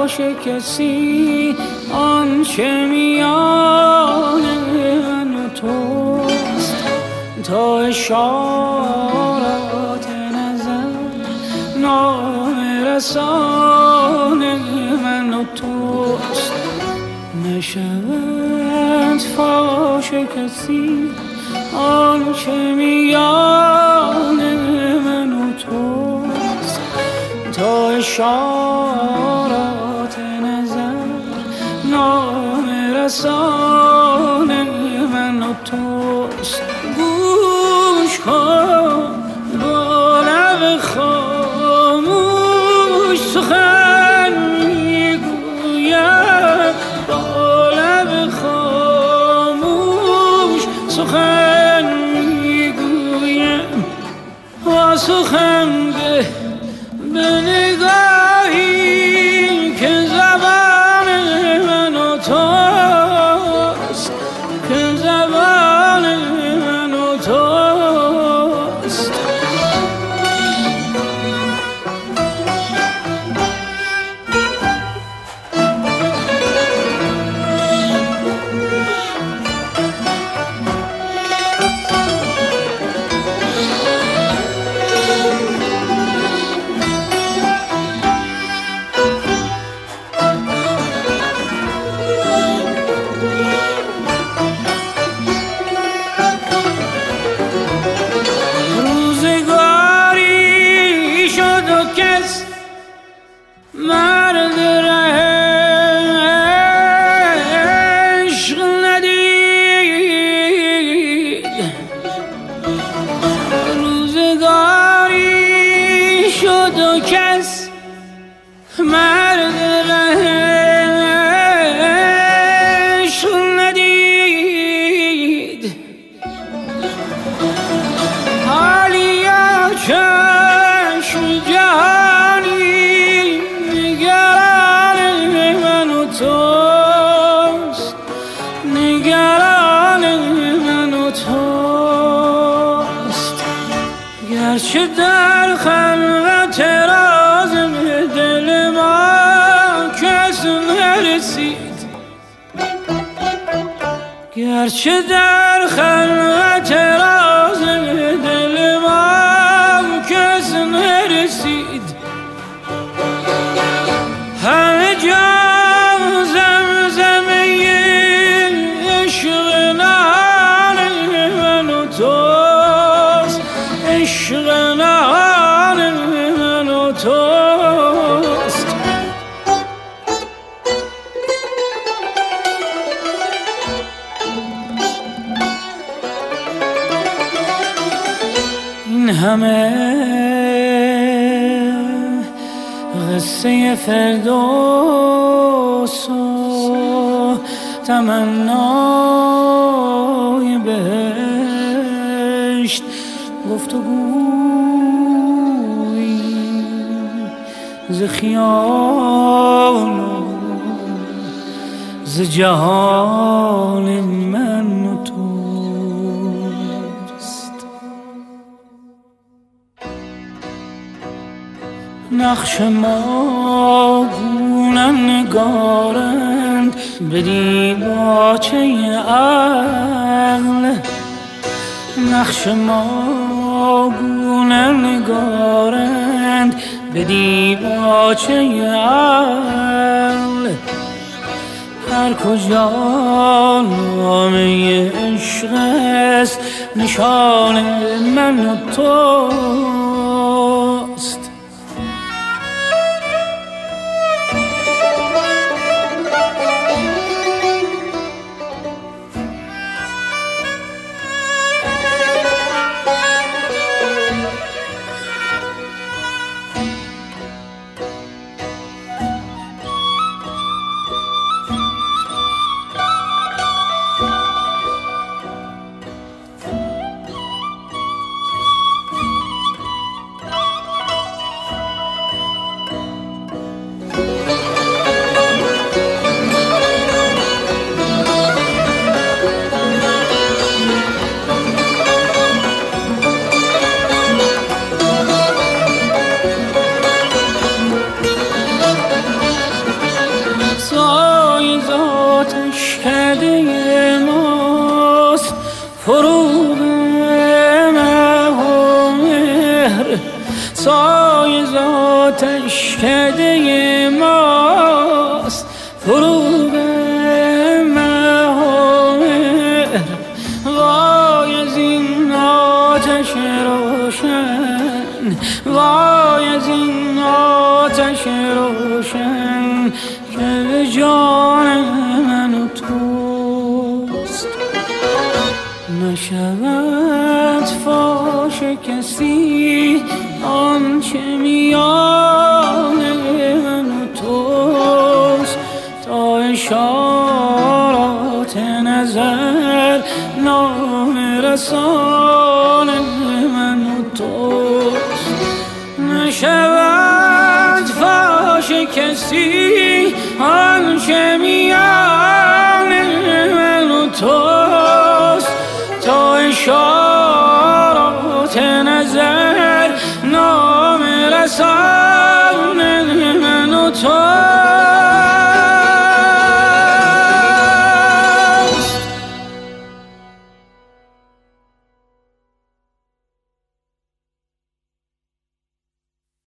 فاش کسی آنچه میان من و توست تا اشارات نظر نام رسان من و توست نشود فاش کسی آنچه میان من و توست تا اشارات نظر نام رسان من و توست گوش کن با لب خاموش سخن میگویم با لب خاموش سخن میگویم با سخن به نگاهی که زبان من و توست که زبان من و توست مرد عشق ندید روزگاری شد و کس مرد عشق ندید حالیا چشم جهانی نگران من و توست گرچه در خلوت راز دل ما کس نرسید گرچه در خلوت راز دل ما کس نرسید همه جا زمزمه عشق نهان من و توست عشق نهان من و توست این همه قصه فردوس و تمنای بهشت گفتگویی ز خیال و ز جهان من و توست نقش ما گونه نگارند به دیباچه عقل نقش ما گونه نگارند به دیباچه عقل هر کجا نامه عشق است نشان من و توست فروغ مهر سایه ذاتش کده ماست. فروغ مهر وای از این آتش روشن، وای از این آتش روشن که به جان من و توست. نشود فاش کسی آنچه میان من و توست، تا اشارات نظر نام رسان من و توست. نشود فاش کسی